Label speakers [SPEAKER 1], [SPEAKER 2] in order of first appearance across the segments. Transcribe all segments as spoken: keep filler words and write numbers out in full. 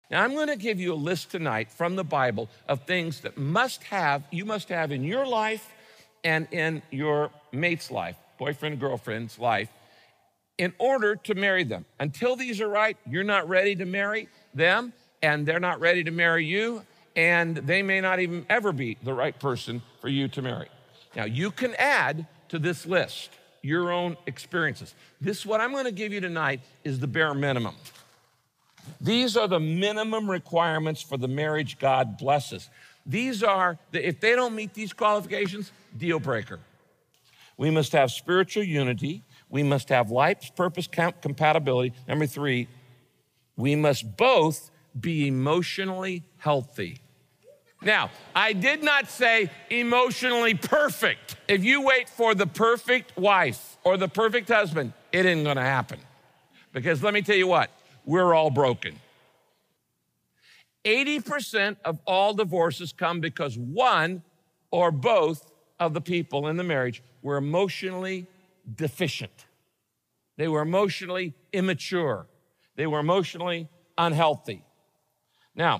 [SPEAKER 1] Now, I'm going to give you a list tonight from the Bible of things that must have, you must have in your life and in your mate's life, boyfriend, girlfriend's life, in order to marry them. Until these are right, you're not ready to marry them, and they're not ready to marry you, and they may not even ever be the right person for you to marry. Now, you can add to this list your own experiences. This, what I'm going to give you tonight, is the bare minimum. These are the minimum requirements for the marriage God blesses. These are, the, if they don't meet these qualifications, deal breaker. We must have spiritual unity. We must have life's purpose compatibility. Number three, we must both be emotionally healthy. Now, I did not say emotionally perfect. If you wait for the perfect wife or the perfect husband, it isn't going to happen. Because let me tell you what, we're all broken. eighty percent of all divorces come because one or both of the people in the marriage were emotionally deficient. They were emotionally immature. They were emotionally unhealthy. Now,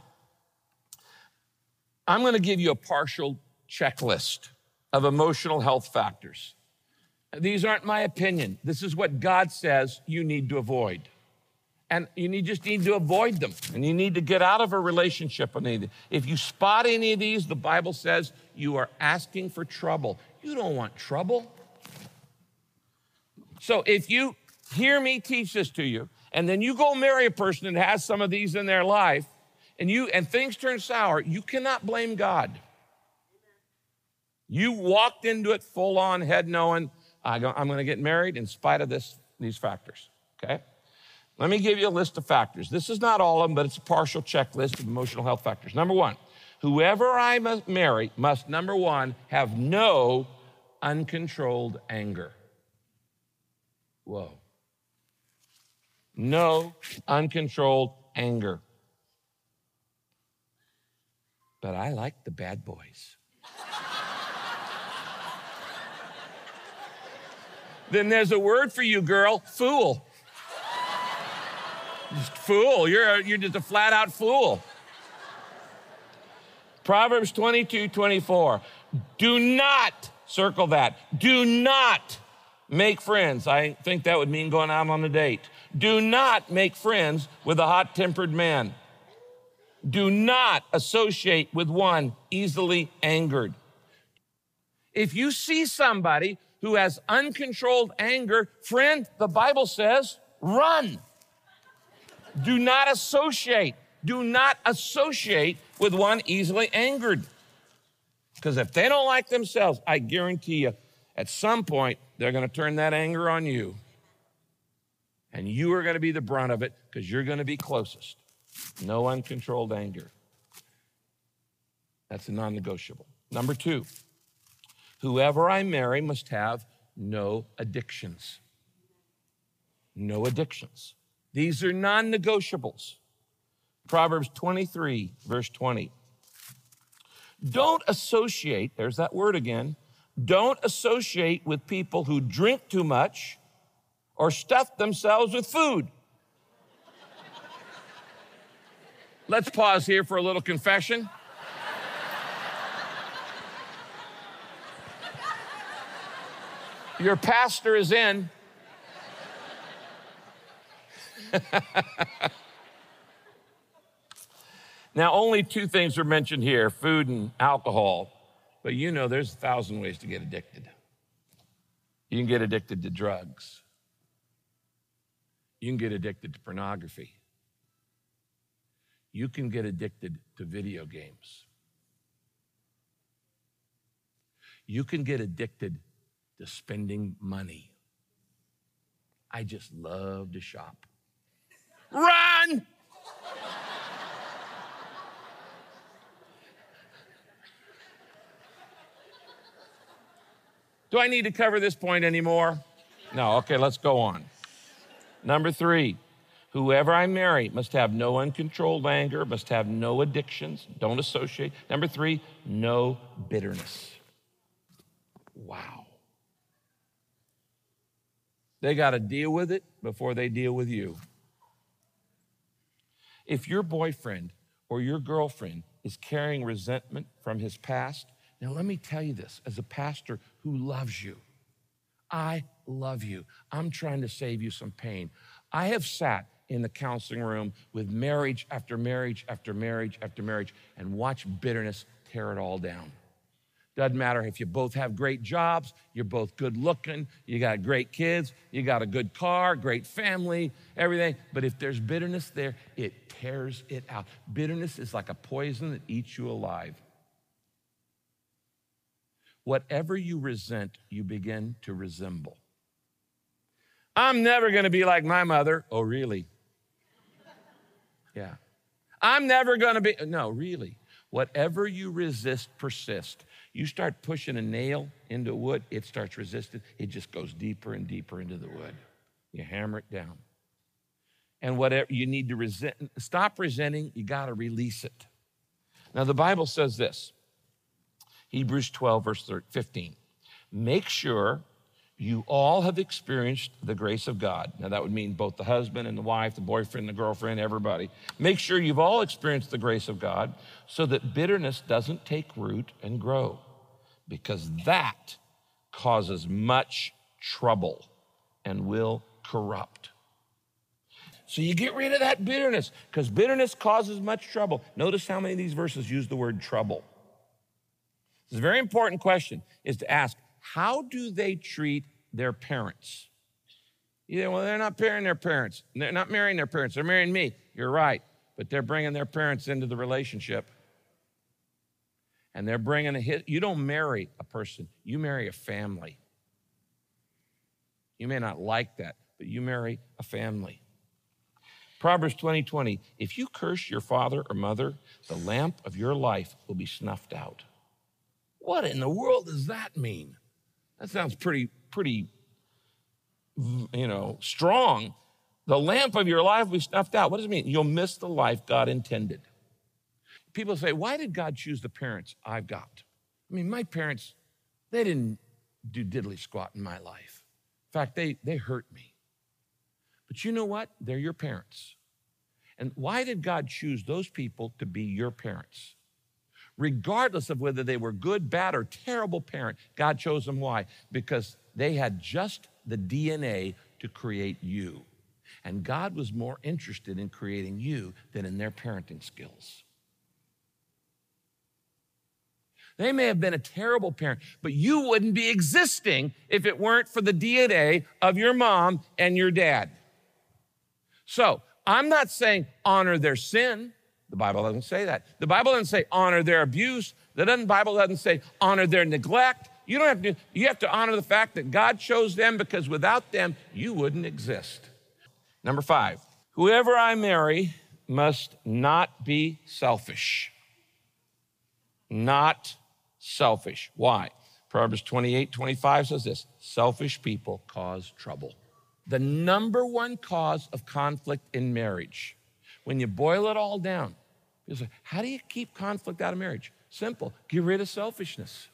[SPEAKER 1] I'm going to give you a partial checklist of emotional health factors. These aren't my opinion. This is what God says you need to avoid. And you need, just need to avoid them. And you need to get out of a relationship with anything. If you spot any of these, the Bible says you are asking for trouble. You don't want trouble. So if you hear me teach this to you, and then you go marry a person that has some of these in their life, and you and things turn sour, you cannot blame God. You walked into it full on, head knowing, I'm going to get married in spite of this, these factors, okay? Let me give you a list of factors. This is not all of them, but it's a partial checklist of emotional health factors. Number one, whoever I must marry must, number one, have no uncontrolled anger. Whoa. No uncontrolled anger. But I like the bad boys. Then there's a word for you, girl, fool. Just fool, you're, you're just a flat out fool. Proverbs twenty-two twenty-four, do not, circle that, do not make friends. I think that would mean going out on a date. Do not make friends with a hot-tempered man. Do not associate with one easily angered. If you see somebody who has uncontrolled anger, friend, the Bible says, run. Do not associate. Do not associate with one easily angered. Because if they don't like themselves, I guarantee you, at some point, they're going to turn that anger on you. And you are going to be the brunt of it because you're going to be closest. No uncontrolled anger. That's a non-negotiable. Number two, whoever I marry must have no addictions. No addictions. These are non-negotiables. Proverbs twenty-three, verse twenty. Don't associate, there's that word again, don't associate with people who drink too much or stuff themselves with food. Let's pause here for a little confession. Your pastor is in. Now, only two things are mentioned here, food and alcohol. But you know there's a thousand ways to get addicted. You can get addicted to drugs. You can get addicted to pornography. You can get addicted to video games. You can get addicted to spending money. I just love to shop. Run! Do I need to cover this point anymore? No, okay, let's go on. Number three, whoever I marry must have no uncontrolled anger, must have no addictions, don't associate. Number three, no bitterness. Wow. They got to deal with it before they deal with you. If your boyfriend or your girlfriend is carrying resentment from his past, now let me tell you this, as a pastor who loves you, I love you. I'm trying to save you some pain. I have sat in the counseling room with marriage after marriage after marriage after marriage and watched bitterness tear it all down. Doesn't matter if you both have great jobs, you're both good looking, you got great kids, you got a good car, great family, everything. But if there's bitterness there, it tears it out. Bitterness is like a poison that eats you alive. Whatever you resent, you begin to resemble. I'm never going to be like my mother. Oh, really? Yeah. I'm never going to be. No, really. Whatever you resist persists. You start pushing a nail into wood, it starts resisting. It just goes deeper and deeper into the wood. You hammer it down. And whatever you need to resent, stop resenting, you got to release it. Now, the Bible says this. Hebrews twelve, verse fifteen. Make sure you all have experienced the grace of God. Now, that would mean both the husband and the wife, the boyfriend, the girlfriend, everybody. Make sure you've all experienced the grace of God so that bitterness doesn't take root and grow, because that causes much trouble and will corrupt. So you get rid of that bitterness, because bitterness causes much trouble. Notice how many of these verses use the word trouble. It's a very important question, is to ask, how do they treat their parents? Yeah, well, they're not marrying their parents. They're not marrying their parents. They're marrying me. You're right, but they're bringing their parents into the relationship. And they're bringing a hit. You don't marry a person. You marry a family. You may not like that, but you marry a family. Proverbs twenty twenty, if you curse your father or mother, the lamp of your life will be snuffed out. What in the world does that mean? That sounds pretty, pretty, you know, strong. The lamp of your life will be snuffed out. What does it mean? You'll miss the life God intended. People say, why did God choose the parents I've got? I mean, my parents, they didn't do diddly squat in my life. In fact, they, they hurt me. But you know what? They're your parents. And why did God choose those people to be your parents? Regardless of whether they were good, bad, or terrible parent, God chose them. Why? Because they had just the D N A to create you. And God was more interested in creating you than in their parenting skills. They may have been a terrible parent, but you wouldn't be existing if it weren't for the D N A of your mom and your dad. So I'm not saying honor their sin. The Bible doesn't say that. The Bible doesn't say honor their abuse. The Bible doesn't say honor their neglect. You don't have to, you have to honor the fact that God chose them, because without them, you wouldn't exist. Number five, whoever I marry must not be selfish. Not selfish. Why? Proverbs twenty-eight twenty-five says this, selfish people cause trouble. The number one cause of conflict in marriage, when you boil it all down, people say, how do you keep conflict out of marriage? Simple, get rid of selfishness.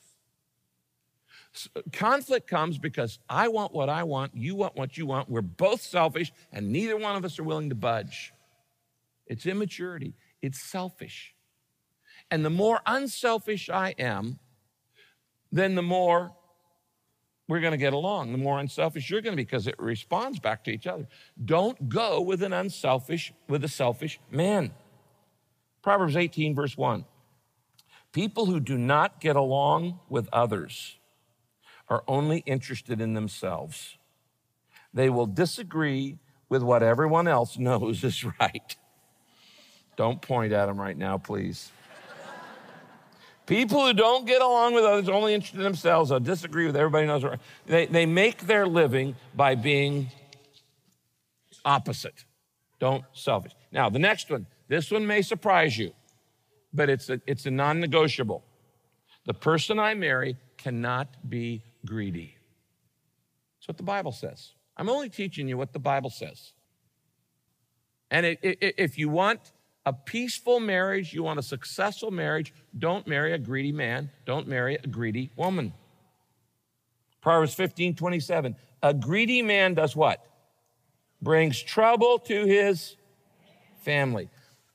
[SPEAKER 1] Conflict comes because I want what I want, you want what you want, we're both selfish, and neither one of us are willing to budge. It's immaturity, it's selfish. And the more unselfish I am, then the more we're going to get along. The more unselfish you're going to be, because it responds back to each other. Don't go with an unselfish, with a selfish man. Proverbs eighteen, verse one. People who do not get along with others are only interested in themselves. They will disagree with what everyone else knows is right. Don't point at them right now, please. People who don't get along with others, only interested in themselves, or disagree with everybody knows. They, they make their living by being opposite. Don't selfish. Now, the next one, this one may surprise you, but it's a, it's a non-negotiable. The person I marry cannot be greedy. That's what the Bible says. I'm only teaching you what the Bible says. And it, it, if you want a peaceful marriage, you want a successful marriage, don't marry a greedy man. Don't marry a greedy woman. Proverbs fifteen twenty-seven. A greedy man does what? Brings trouble to his family.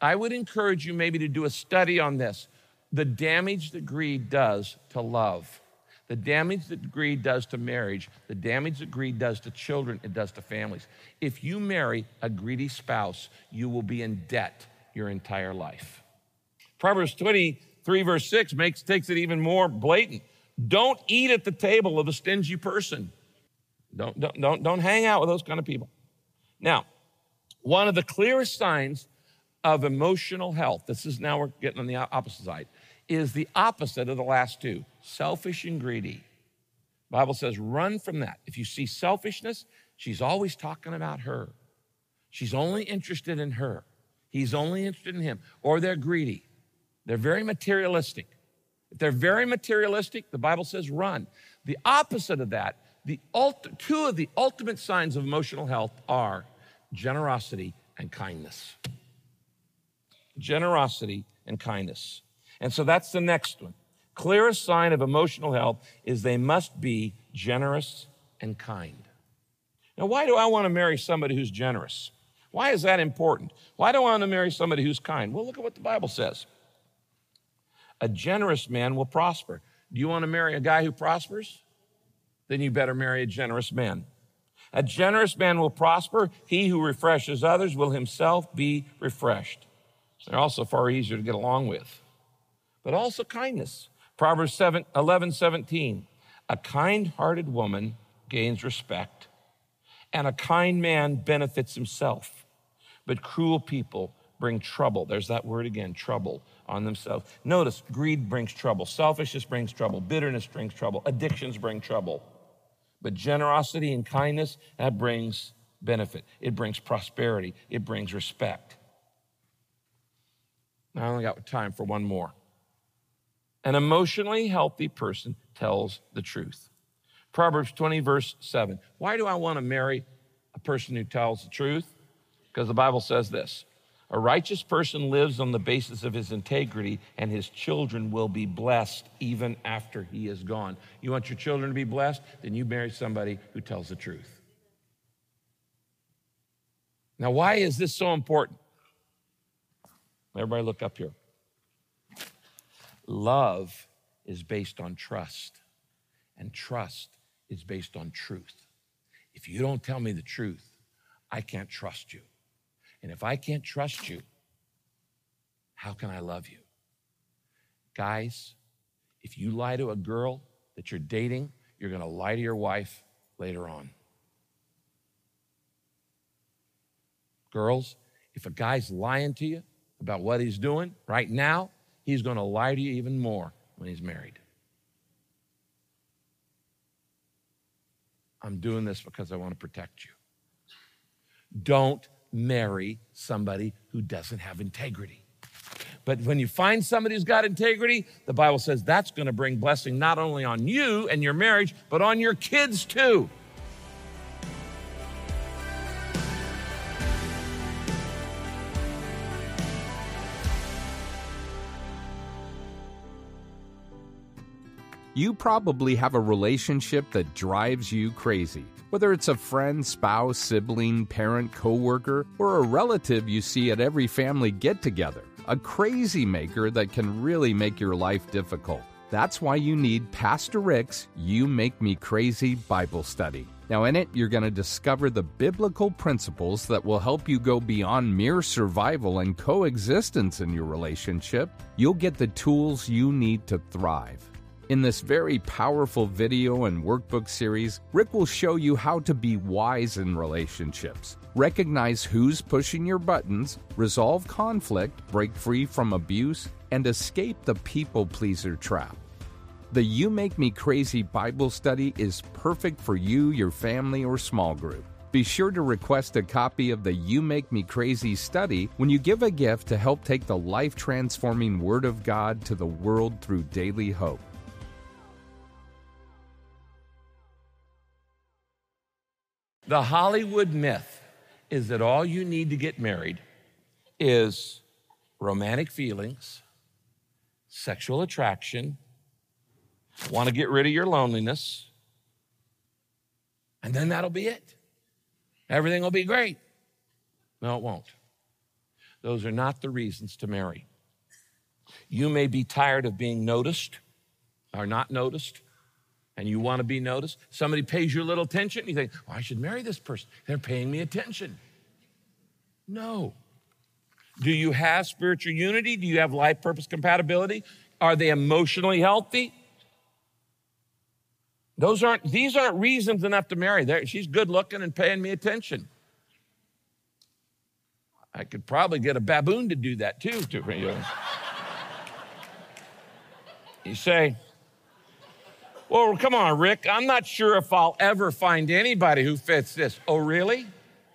[SPEAKER 1] I would encourage you maybe to do a study on this. The damage that greed does to love, the damage that greed does to marriage, the damage that greed does to children, it does to families. If you marry a greedy spouse, you will be in debt your entire life. Proverbs twenty-three, verse six makes, takes it even more blatant. Don't eat at the table of a stingy person. Don't, don't, don't, don't hang out with those kind of people. Now, one of the clearest signs of emotional health, this is now we're getting on the opposite side, is the opposite of the last two, selfish and greedy. The Bible says run from that. If you see selfishness, she's always talking about her. She's only interested in her. He's only interested in him. Or they're greedy. They're very materialistic. If they're very materialistic, the Bible says run. The opposite of that, the ult- two of the ultimate signs of emotional health are generosity and kindness. Generosity and kindness. And so that's the next one. Clearest sign of emotional health is they must be generous and kind. Now, why do I want to marry somebody who's generous? Why is that important? Why do I want to marry somebody who's kind? Well, look at what the Bible says. A generous man will prosper. Do you want to marry a guy who prospers? Then you better marry a generous man. A generous man will prosper. He who refreshes others will himself be refreshed. They're also far easier to get along with. But also kindness. Proverbs eleven seventeen. A kind-hearted woman gains respect, and a kind man benefits himself. But cruel people bring trouble. There's that word again, trouble, on themselves. Notice, greed brings trouble. Selfishness brings trouble. Bitterness brings trouble. Addictions bring trouble. But generosity and kindness, that brings benefit. It brings prosperity. It brings respect. Now, I only got time for one more. An emotionally healthy person tells the truth. Proverbs twenty, verse seven. Why do I want to marry a person who tells the truth? Because the Bible says this. A righteous person lives on the basis of his integrity, and his children will be blessed even after he is gone. You want your children to be blessed? Then you marry somebody who tells the truth. Now, why is this so important? Everybody look up here. Love is based on trust, and trust is based on truth. If you don't tell me the truth, I can't trust you. And if I can't trust you, how can I love you? Guys, if you lie to a girl that you're dating, you're going to lie to your wife later on. Girls, if a guy's lying to you about what he's doing right now, he's going to lie to you even more when he's married. I'm doing this because I want to protect you. Don't marry somebody who doesn't have integrity. But when you find somebody who's got integrity, the Bible says that's going to bring blessing not only on you and your marriage, but on your kids too.
[SPEAKER 2] You probably have a relationship that drives you crazy. Whether it's a friend, spouse, sibling, parent, coworker, or a relative you see at every family get-together, a crazy maker that can really make your life difficult. That's why you need Pastor Rick's You Make Me Crazy Bible Study. Now in it, you're going to discover the biblical principles that will help you go beyond mere survival and coexistence in your relationship. You'll get the tools you need to thrive. In this very powerful video and workbook series, Rick will show you how to be wise in relationships, recognize who's pushing your buttons, resolve conflict, break free from abuse, and escape the people-pleaser trap. The You Make Me Crazy Bible Study is perfect for you, your family, or small group. Be sure to request a copy of the You Make Me Crazy study when you give a gift to help take the life-transforming Word of God to the world through daily hope.
[SPEAKER 1] The Hollywood myth is that all you need to get married is romantic feelings, sexual attraction, want to get rid of your loneliness, and then that'll be it. Everything will be great. No, it won't. Those are not the reasons to marry. You may be tired of being noticed or not noticed, and you want to be noticed. Somebody pays you a little attention, and you think, oh, I should marry this person. They're paying me attention. No. Do you have spiritual unity? Do you have life purpose compatibility? Are they emotionally healthy? Those aren't, these aren't reasons enough to marry. There, she's good looking and paying me attention. I could probably get a baboon to do that too. To, you know. You say, well, come on, Rick, I'm not sure if I'll ever find anybody who fits this. Oh, really?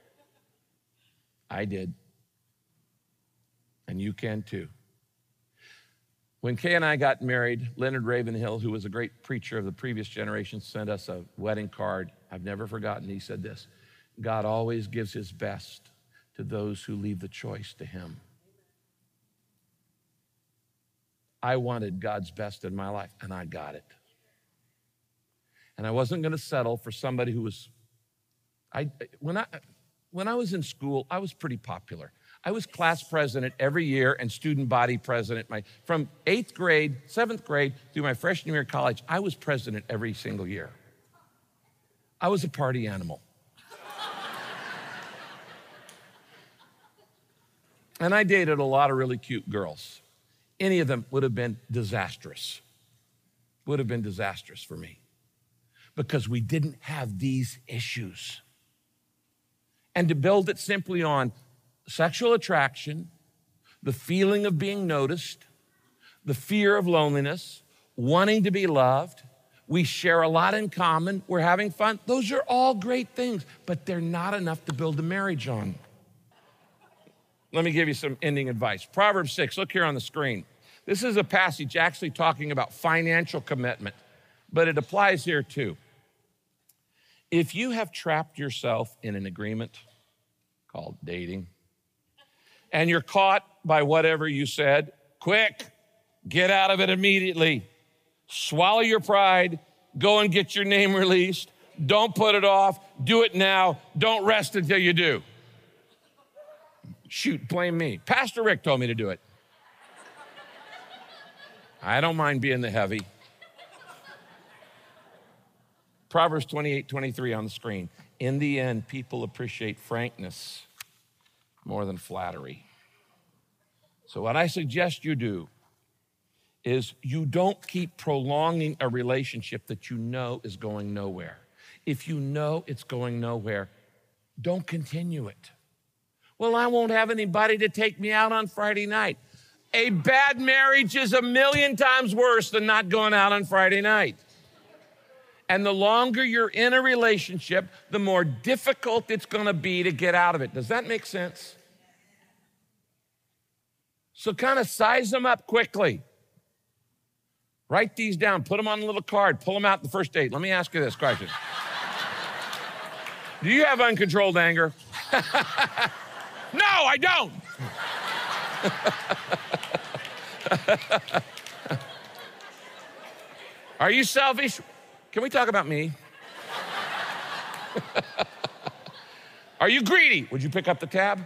[SPEAKER 1] I did. And you can too. When Kay and I got married, Leonard Ravenhill, who was a great preacher of the previous generation, sent us a wedding card. I've never forgotten. He said this: God always gives his best to those who leave the choice to him. I wanted God's best in my life, and I got it. And I wasn't going to settle for somebody who was, I when I when I was in school, I was pretty popular. I was class president every year and student body president. My, from eighth grade, seventh grade through my freshman year of college, I was president every single year. I was a party animal. And I dated a lot of really cute girls. Any of them would have been disastrous. Would have been disastrous for me because we didn't have these issues. And to build it simply on sexual attraction, the feeling of being noticed, the fear of loneliness, wanting to be loved. We share a lot in common. We're having fun. Those are all great things, but they're not enough to build a marriage on. Let me give you some ending advice. Proverbs six, look here on the screen. This is a passage actually talking about financial commitment, but it applies here too. If you have trapped yourself in an agreement called dating, and you're caught by whatever you said, quick, get out of it immediately. Swallow your pride, go and get your name released. Don't put it off, do it now. Don't rest until you do. Shoot, blame me. Pastor Rick told me to do it. I don't mind being the heavy. Proverbs twenty-eight twenty-three on the screen. In the end, people appreciate frankness more than flattery. So what I suggest you do is you don't keep prolonging a relationship that you know is going nowhere. If you know it's going nowhere, don't continue it. Well, I won't have anybody to take me out on Friday night. A bad marriage is a million times worse than not going out on Friday night. And the longer you're in a relationship, the more difficult it's going to be to get out of it. Does that make sense? So kind of size them up quickly. Write these down, put them on a little card, pull them out the first date. Let me ask you this question. Do you have uncontrolled anger? No, I don't. Are you selfish? Can we talk about me? Are you greedy? Would you pick up the tab?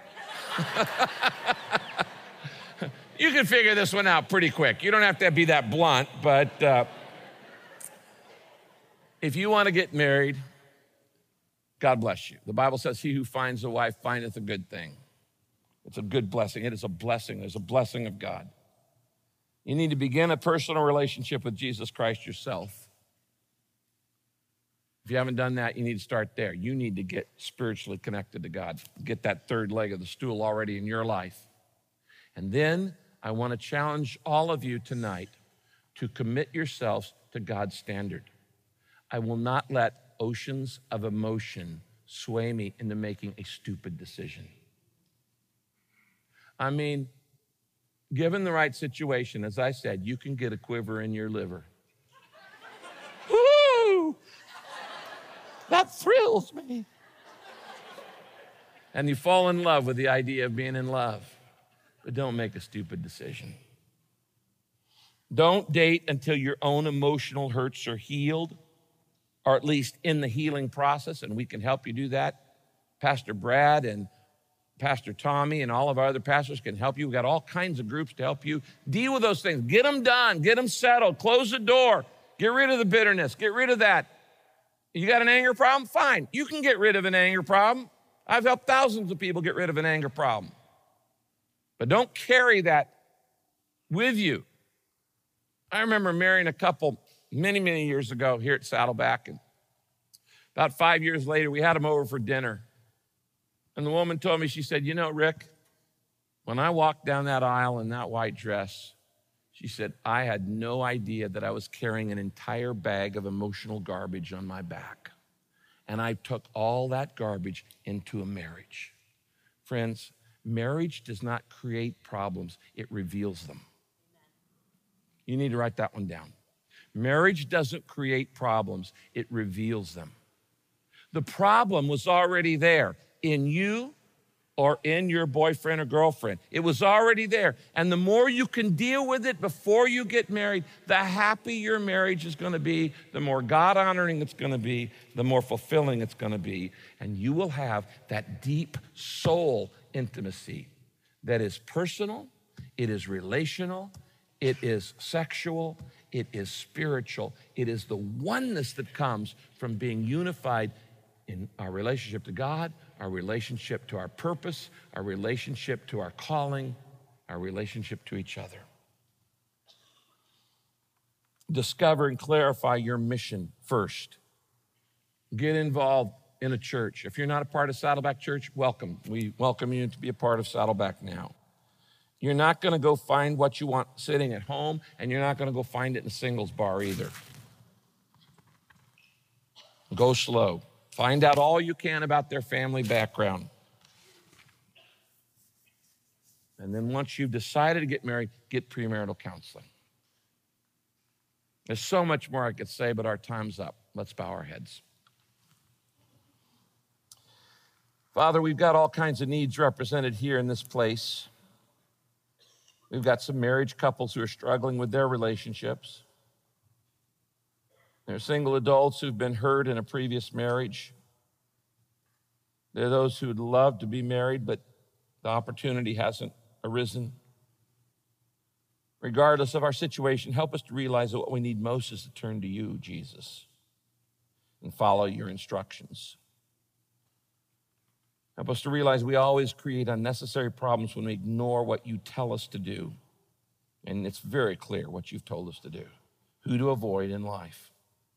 [SPEAKER 1] You can figure this one out pretty quick. You don't have to be that blunt, but uh, if you want to get married, God bless you. The Bible says, he who finds a wife findeth a good thing. It's a good blessing. It is a blessing. There's a blessing of God. You need to begin a personal relationship with Jesus Christ yourself. If you haven't done that, you need to start there. You need to get spiritually connected to God. Get that third leg of the stool already in your life. And then I want to challenge all of you tonight to commit yourselves to God's standard. I will not let oceans of emotion sway me into making a stupid decision. I mean, given the right situation, as I said, you can get a quiver in your liver. Woo! That thrills me. And you fall in love with the idea of being in love. But don't make a stupid decision. Don't date until your own emotional hurts are healed, or at least in the healing process, and we can help you do that. Pastor Brad and Pastor Tommy and all of our other pastors can help you. We've got all kinds of groups to help you deal with those things. Get them done. Get them settled. Close the door. Get rid of the bitterness. Get rid of that. You got an anger problem? Fine. You can get rid of an anger problem. I've helped thousands of people get rid of an anger problem. But don't carry that with you. I remember marrying a couple many, many years ago here at Saddleback. And about five years later, we had them over for dinner. And the woman told me, she said, you know, Rick, when I walked down that aisle in that white dress, she said, I had no idea that I was carrying an entire bag of emotional garbage on my back. And I took all that garbage into a marriage. Friends, marriage does not create problems, it reveals them. You need to write that one down. Marriage doesn't create problems, it reveals them. The problem was already there in you or in your boyfriend or girlfriend. It was already there. And the more you can deal with it before you get married, the happier your marriage is going to be, the more God-honoring it's going to be, the more fulfilling it's going to be. And you will have that deep soul intimacy that is personal, it is relational, it is sexual, it is spiritual. It is the oneness that comes from being unified in our relationship to God, our relationship to our purpose, our relationship to our calling, our relationship to each other. Discover and clarify your mission first. Get involved in a church. If you're not a part of Saddleback Church, welcome. We welcome you to be a part of Saddleback now. You're not going to go find what you want sitting at home, and you're not going to go find it in a singles bar either. Go slow. Find out all you can about their family background. And then once you've decided to get married, get premarital counseling. There's so much more I could say, but our time's up. Let's bow our heads. Father, we've got all kinds of needs represented here in this place. We've got some marriage couples who are struggling with their relationships. There are single adults who've been hurt in a previous marriage. There are those who would love to be married, but the opportunity hasn't arisen. Regardless of our situation, help us to realize that what we need most is to turn to you, Jesus, and follow your instructions. Help us to realize we always create unnecessary problems when we ignore what you tell us to do. And it's very clear what you've told us to do, who to avoid in life.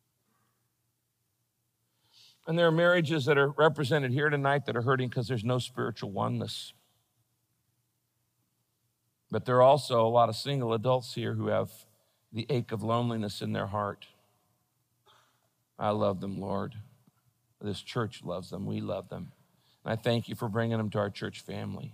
[SPEAKER 1] And there are marriages that are represented here tonight that are hurting because there's no spiritual oneness. But there are also a lot of single adults here who have the ache of loneliness in their heart. I love them, Lord. This church loves them. We love them. And I thank you for bringing them to our church family.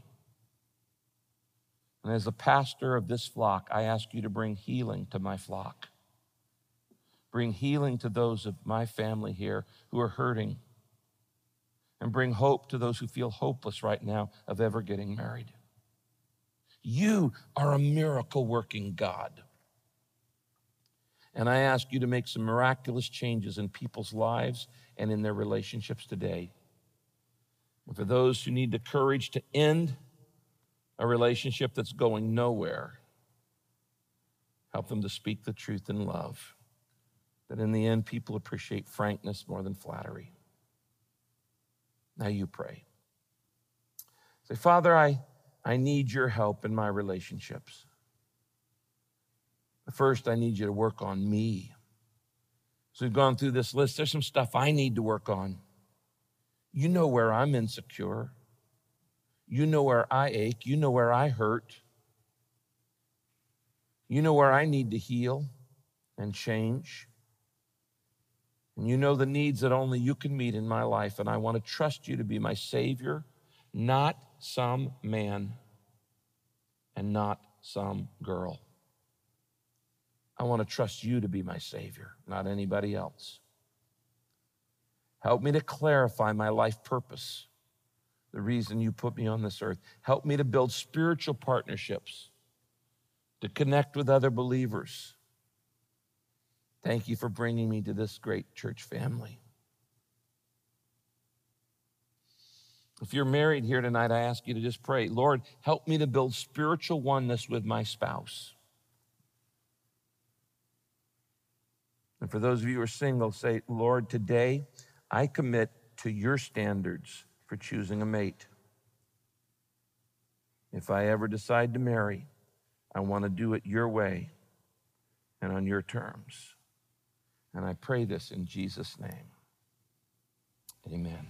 [SPEAKER 1] And as the pastor of this flock, I ask you to bring healing to my flock. Bring healing to those of my family here who are hurting. And bring hope to those who feel hopeless right now of ever getting married. You are a miracle-working God. And I ask you to make some miraculous changes in people's lives and in their relationships today. And for those who need the courage to end a relationship that's going nowhere, help them to speak the truth in love. That in the end, people appreciate frankness more than flattery. Now you pray. Say, Father, I, I need your help in my relationships. First, I need you to work on me. So we've gone through this list. There's some stuff I need to work on. You know where I'm insecure. You know where I ache. You know where I hurt. You know where I need to heal and change. And you know the needs that only you can meet in my life. And I want to trust you to be my Savior, not some man and not some girl. I want to trust you to be my Savior, not anybody else. Help me to clarify my life purpose, the reason you put me on this earth. Help me to build spiritual partnerships, to connect with other believers. Thank you for bringing me to this great church family. If you're married here tonight, I ask you to just pray, Lord, help me to build spiritual oneness with my spouse. And for those of you who are single, say, Lord, today I commit to your standards for choosing a mate. If I ever decide to marry, I want to do it your way and on your terms. And I pray this in Jesus' name. Amen.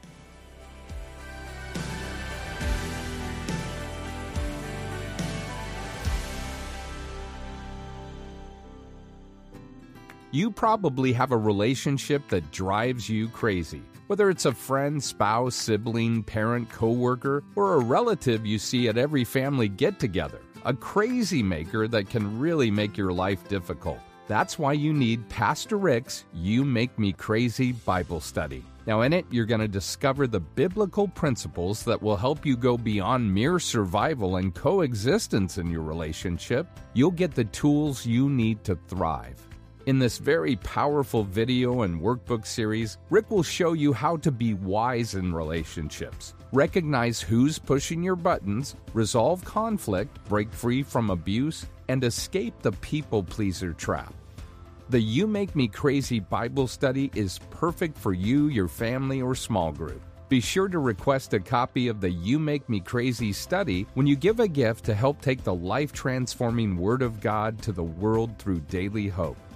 [SPEAKER 2] You probably have a relationship that drives you crazy. Whether it's a friend, spouse, sibling, parent, coworker, or a relative you see at every family get-together. A crazy maker that can really make your life difficult. That's why you need Pastor Rick's You Make Me Crazy Bible Study. Now in it, you're going to discover the biblical principles that will help you go beyond mere survival and coexistence in your relationship. You'll get the tools you need to thrive. In this very powerful video and workbook series, Rick will show you how to be wise in relationships, recognize who's pushing your buttons, resolve conflict, break free from abuse, and escape the people-pleaser trap. The You Make Me Crazy Bible Study is perfect for you, your family, or small group. Be sure to request a copy of the You Make Me Crazy study when you give a gift to help take the life-transforming Word of God to the world through Daily Hope.